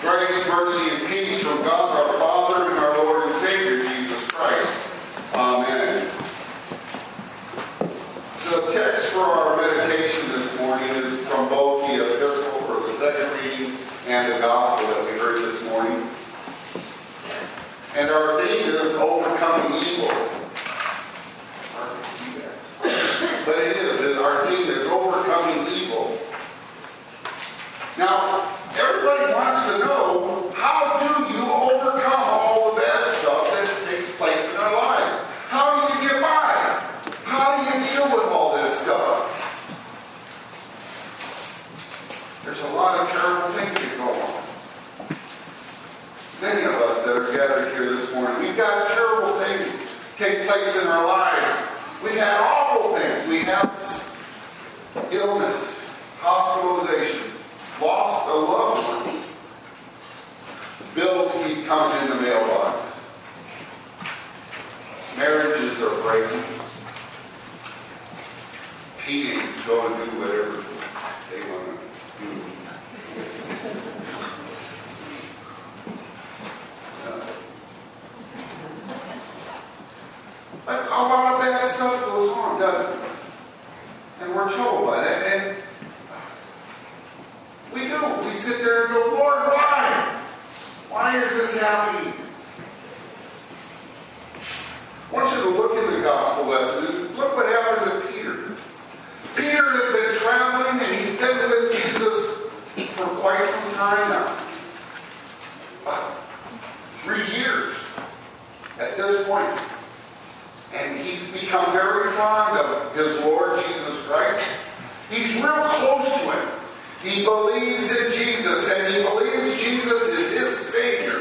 Grace, mercy, and peace from God our Father and our Lord and Savior, Jesus Christ. Amen. The text for our meditation this morning is from both the epistle, or the second reading, and the gospel that we heard this morning. And our theme is overcoming evil. But it is. Our theme is overcoming evil. Now, everybody wants to know, how do you overcome all the bad stuff that takes place in our lives? How do you get by? How do you deal with all this stuff? There's a lot of terrible things that go on. Many of us that are gathered here this morning, we've got terrible things take place in our lives. We've had awful things. We have illness, hospitalization, lost a loved one. Bills keep coming in the mailbox. Marriages are breaking. Teenagers go and do whatever they want to do. But a lot of bad stuff goes on, doesn't it? And we're troubled by that. And we do. We sit there and go, Lord, why? Why is this happening? I want you to look in the gospel lesson. Look what happened to Peter. Peter has been traveling and he's been with Jesus for quite some time now. About 3 years at this point. And he's become very fond of his Lord Jesus Christ. He's real close to him. He believes in Jesus, and he believes Jesus is his Savior.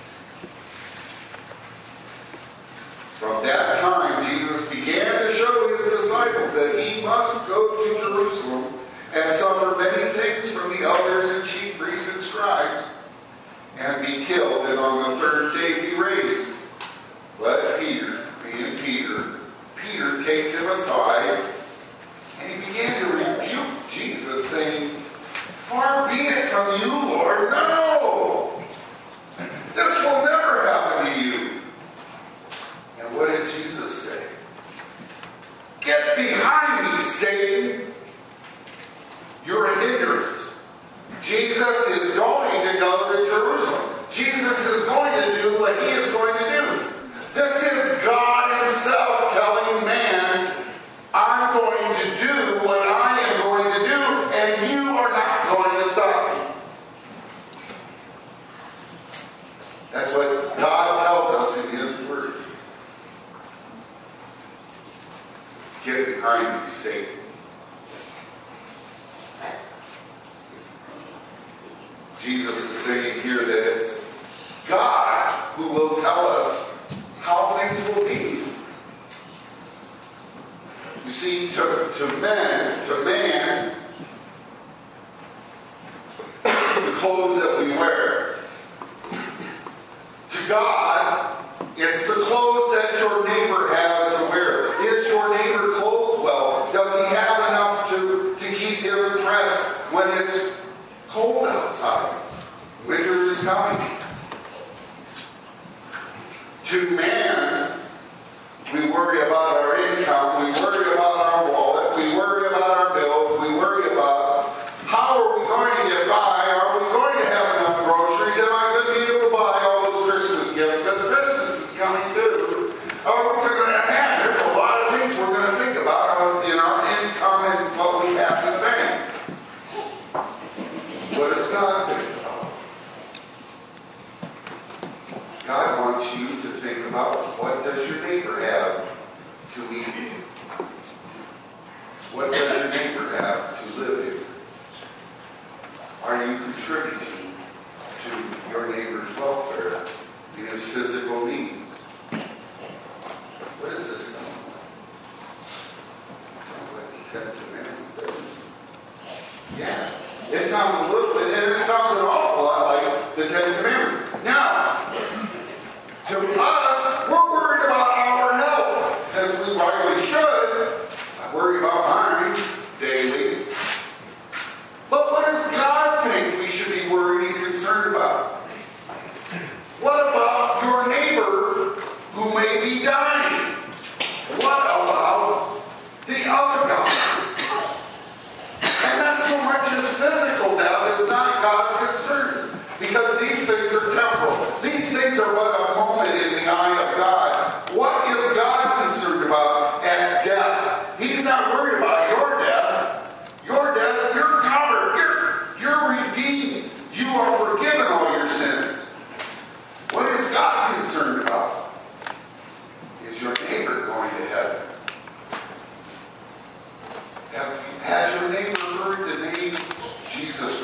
From that time, Jesus began to show his disciples that he must go to Jerusalem and suffer many things from the elders and chief priests and scribes, and be killed, and on the third day be raised. But Peter, being Peter takes him aside, and he began to rebuke Jesus, saying, "Far be it from you, Lord. No! This will never happen to you." And what did Jesus say? "Get behind me, Satan. You're a hindrance." Jesus is going to go to Jerusalem. Jesus is going to do what he is going to do. This is God himself telling man, I'm going to do what I am going to do, and you are not going to stop me. That's what God tells us in his word. Get behind me, Satan. Jesus is saying here that it's God who will tell us how things will be. You see, to man, the clothes that we wear. To God, it's the clothes that your neighbor has to wear. Is your neighbor clothed well? Does he have enough to keep him dressed when it's cold outside? Winter is coming. To man, we worry about our income, we worry about our wallet, we worry about our bills, we worry about how are we going to get by, are we going to have enough groceries, am I going to be able to buy all those Christmas gifts, because Christmas is coming too. There's a lot of things we're going to think about in our income and what we have in the bank. What does God think about? God wants you to think about, what does your neighbor have to eat? What does your neighbor have to live in? Are you contributing to your neighbor's welfare in his physical needs? What is this sound like? Sounds like the 10 Commandments, doesn't it? Yeah. It sounds a little bit, and it sounds an awful lot like the 10 Commandments. Now, to us, we're worried about our health, as we rightly should. I worry about mine daily. But what does God think we should be worried and concerned about?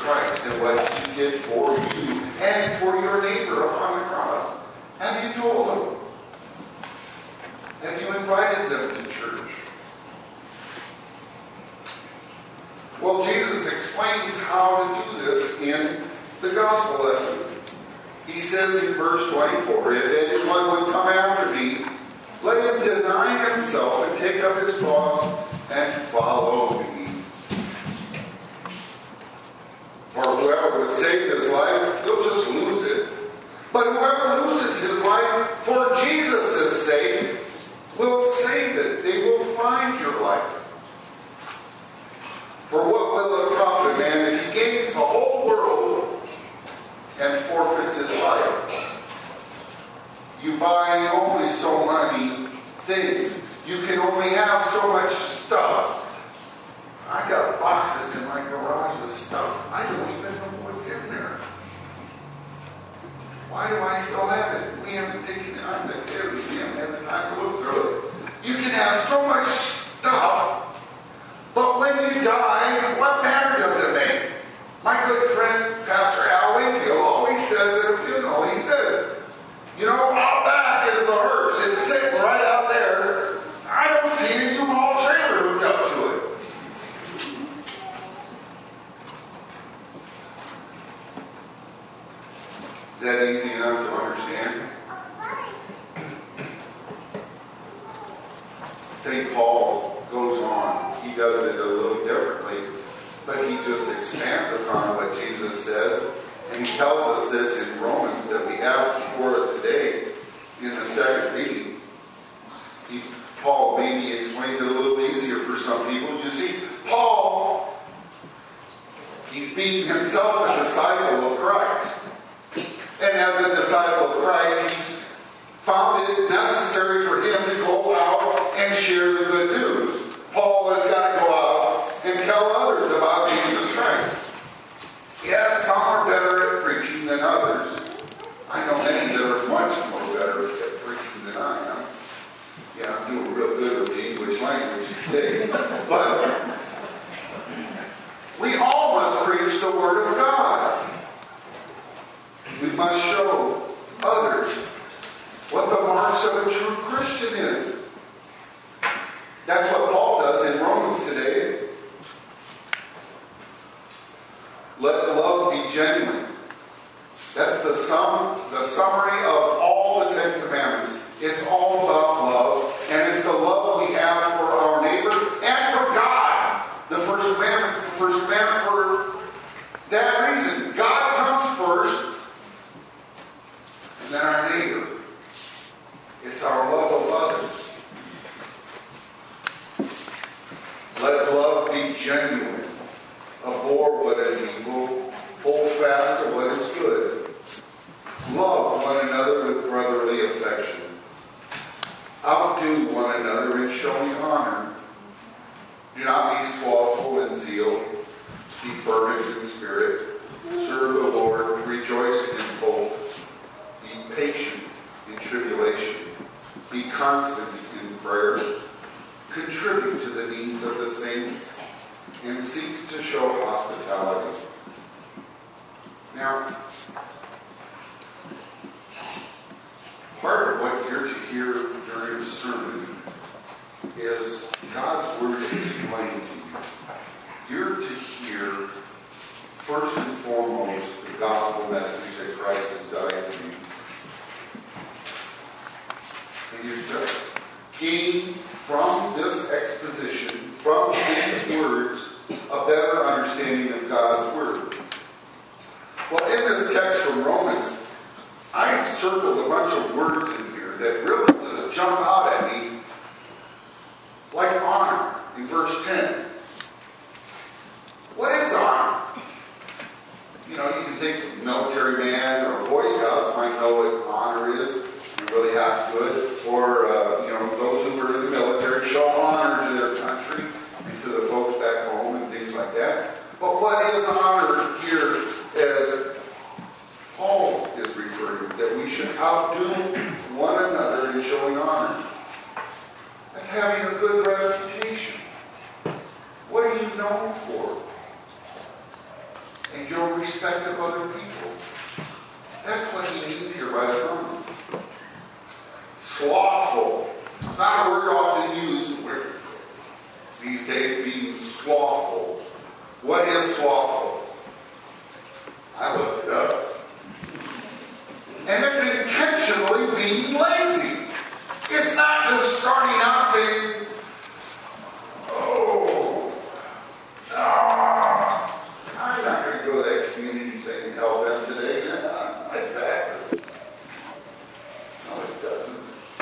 Christ and what he did for you and for your neighbor upon the cross? Have you told them? Have you invited them to church? Well, Jesus explains how to do this in the gospel lesson. He says in verse 24, if anyone would come after me, let him deny himself and take up his cross and follow me. For whoever would save his life, he'll just lose it. But whoever loses his life for Jesus' sake will save it. They will find your life. For what will it profit a man if he gains the whole world and forfeits his life? You buy only so many things. You can only have so much stuff. I got boxes in my garage with stuff. I don't even know what's in there. Why do I still have it? We haven't taken time to busy. We haven't had the time to look through it. You can have so much stuff, but when you die, what matter does it make? My good friend, Pastor Al Wakefield, always says at a funeral, he says, you know, out back is the hearse. It's sitting right out there. I don't see a U-Haul trailer hooked up to it. Is that easy enough to understand? St. Paul goes on. He does it a little differently, but he just expands upon what Jesus says. And he tells us this in Romans that we have before us today in the second reading. Paul maybe explains it a little easier for some people. You see, Paul, he's being himself a disciple of Christ. And as a disciple of Christ, he's found it necessary for him to go out and share the good news. Paul has got to go out and tell others about Jesus Christ. Yes, some are better at preaching than others. I know many that are much more better at preaching than I am. Yeah, I'm doing real good with the English language today. But we all must preach the Word of God. We must show others what the marks of a true Christian is. That's what Paul does in Romans today. Let love be genuine. That's the summary of all the Ten Commandments. It's all about love, and it's the love we have for our neighbor and for God. The first commandment for that reason. God comes first, and then our neighbor. It's our love of others. Let love be genuine. Abhor what is evil. Hold fast to what is good. Love one another with brotherly affection. Outdo one another in showing honor. Do not be slothful in zeal. Be fervent in spirit. Serve the Lord. Rejoice in hope. Be patient in tribulation. Be constant in prayer. Contribute to the needs of the saints. And seek to show hospitality. Now, part of what you're to hear during the sermon is God's Word explained to you. You're to hear, first and foremost, the gospel message that Christ has died for you. And you're to gain from this exposition, from these words, a better understanding of God's Word. Well, in this text from Romans, I've circled a bunch of words in here that really just jump out at me, like honor in verse 10. What is honor? You know, you can think of military man or Boy Scouts might know what honor is. You really have to do it. Or, those who were in the military show honor to their country and to the folks back home and things like that. But what is honor here as Paul is referring to? That we should outdo one another in showing honor. That's having a good reputation. What are you known for? And your no respect of other people. That's what he means here by the Son. Slothful. It's not a word often used these days, being slothful. What is slothful? I looked it up. And it's intentionally being lazy. It's not just starting out saying, I'm not going to go to that community thing and help them today. Like that. No, it doesn't.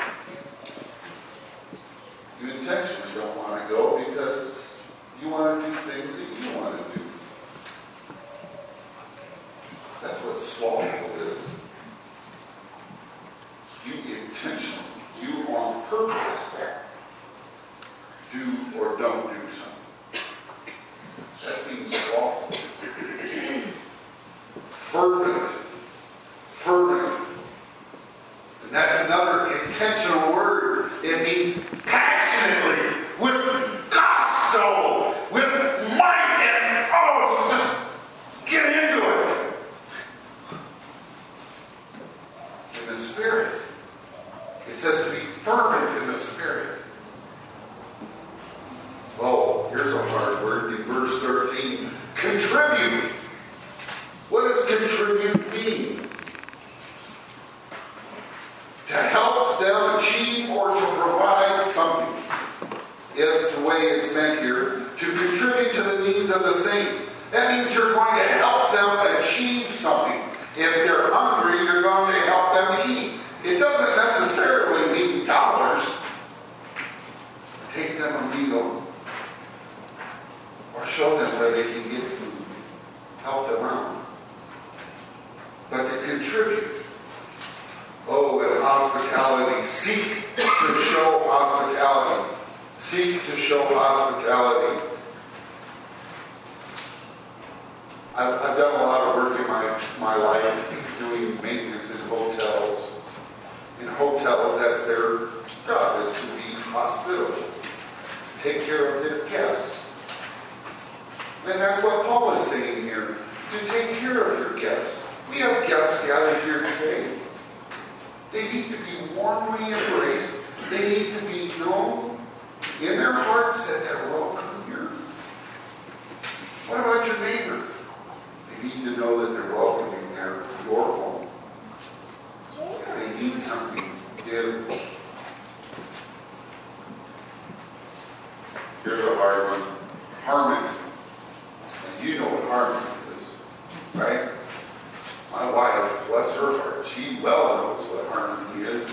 You intentionally don't want to go because you want to do things that you want to do. That's what slothful is. You intentionally, you on purpose, do or don't do something. That's being slothful. Fervent. And that's another intentional word. It means passionately, with gusto, with might, and just get into it. In the Spirit. It says to be fervent in the Spirit. Oh, here's a hard word in verse 13. Contribute. What does contribute mean? To help them achieve or to provide something. It's the way it's meant here. To contribute to the needs of the saints. That means you're going to help them achieve something. If they're hungry, you're going to help them eat. It doesn't necessarily mean dollars. Take them a meal. Or show them where they can get food. Help them out. But to contribute. Oh, in hospitality, seek to show hospitality. Seek to show hospitality. I've done a lot of work in my life doing maintenance in hotels. In hotels, that's their job, is to be hospitable, to take care of their guests. And that's what Paul is saying here, to take care of your guests. We have guests gathered here today. They need to be warmly embraced. They need to be known in their hearts that they're welcome here. What about your neighbor? They need to know that they're welcome in your home. If they need something, give. Here's a hard one. Harmony. And you know what harmony is, right? My wife, bless her heart, she well knows what harmony is.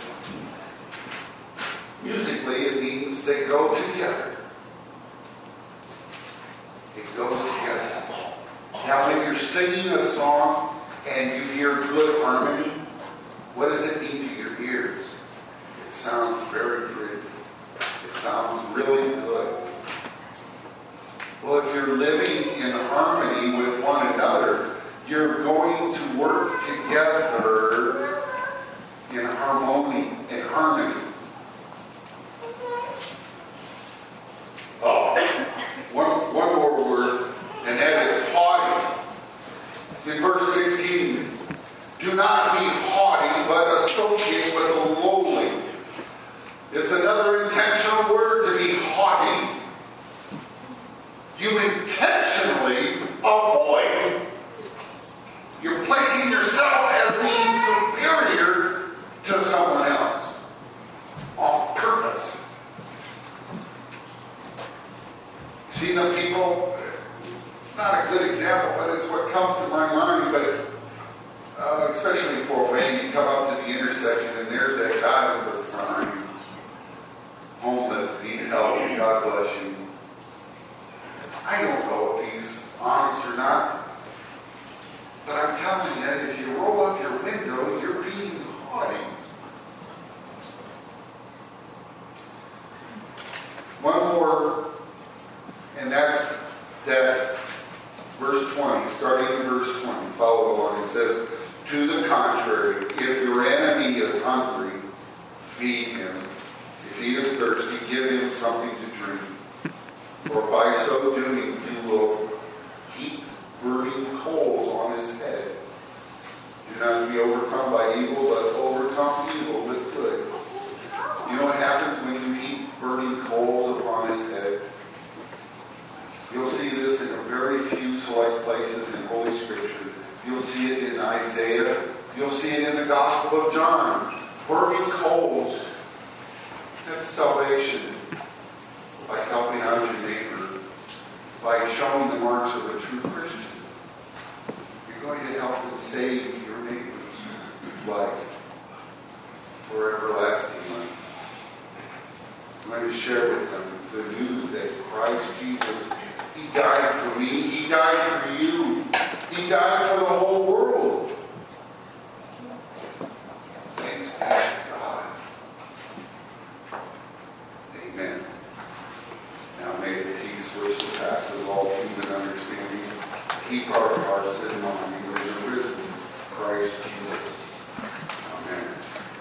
Musically, it means they go together. It goes together. Now, when you're singing a song and you hear good harmony, what does it mean to your ears? It sounds very pretty. It sounds really good. Well, if you're living in harmony with one another, you're going to work together in harmony. One more word, and that is haughty. In verse 16, do not be haughty, but associate with the lowly. It's another intentional word, to be haughty. You intentionally avoid. You're placing yourself as being superior to someone else on purpose. See the people? It's not a good example, but it's what comes to my mind. But especially for when you come up to the intersection and there's that guy with a sign, homeless, need help, God bless you. I don't know if he's honest or not, but I'm telling you, if you roll up your window, you're being haughty. One more, and that's that verse 20, starting in verse 20, follow along. It says, to the contrary, if your enemy is hungry, feed him. If he is thirsty, give him something to drink. For by so doing, you will heap burning coals on not to be overcome by evil, but overcome evil with good. You know what happens when you heap burning coals upon his head? You'll see this in a very few select places in Holy Scripture. You'll see it in Isaiah. You'll see it in the Gospel of John. Burning coals. That's salvation. By helping out your neighbor. By showing the marks of a true Christian. You're going to help and save your neighbor's life for everlasting life. I'm going to share with them the news that Christ Jesus, he died for me. He died for you. He died for the whole world. Thanks be to God. Amen. Now may the peace which surpasses all human understanding keep our